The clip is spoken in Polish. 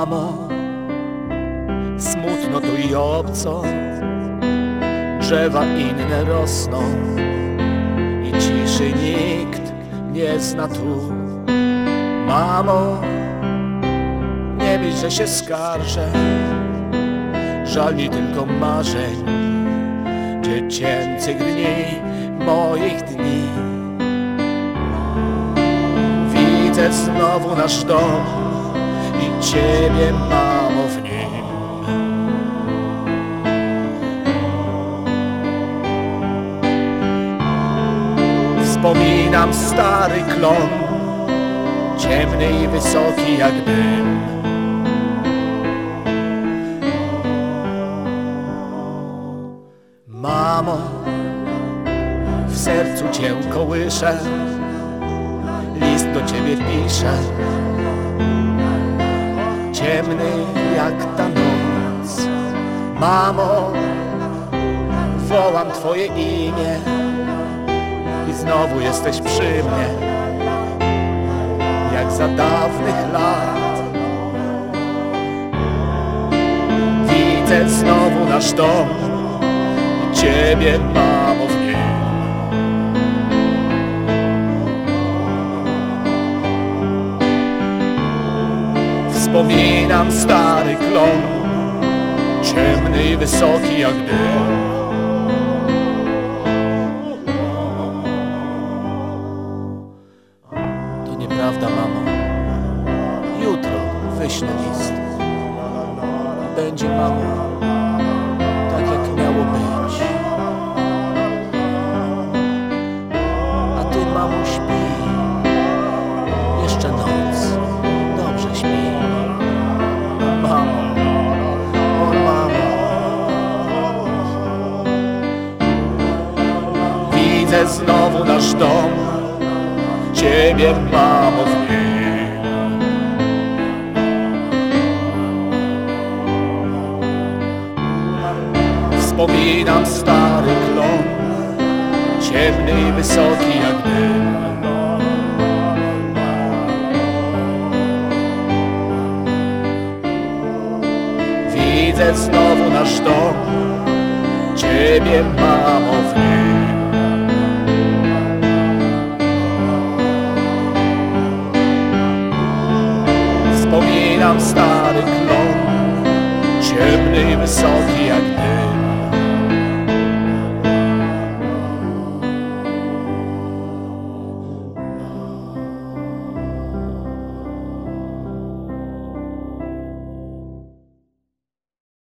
Mamo, smutno tu i obco, drzewa inne rosną i ciszy nikt nie zna tu. Mamo, nie myśl, że się skarżę, żal mi tylko marzeń, dziecięcych dni, moich dni. Widzę znowu nasz dom i Ciebie, mamo, w nim. Wspominam stary klon, ciemny i wysoki jak dym. Mamo, w sercu Cię kołyszę, list do Ciebie piszę, ciemny jak ta noc. Mamo, wołam Twoje imię i znowu jesteś przy mnie, jak za dawnych lat. Widzę znowu nasz dom i Ciebie, mamo, w nim. Wspominam stary klon, ciemny i wysoki jak dym. To nieprawda, mamo. Jutro wyślę list. Będzie, mamo, tak jak miało być. A ty, mamo, śpi. Jeszcze noc. Dobrze śpi. Mamo, o mamo. Widzę znowu nasz dom, Ciebie, mamo, w nim. Wspominam stary klon, ciemny i wysoki jak dym. Widzę znowu nasz dom, Ciebie, mamo,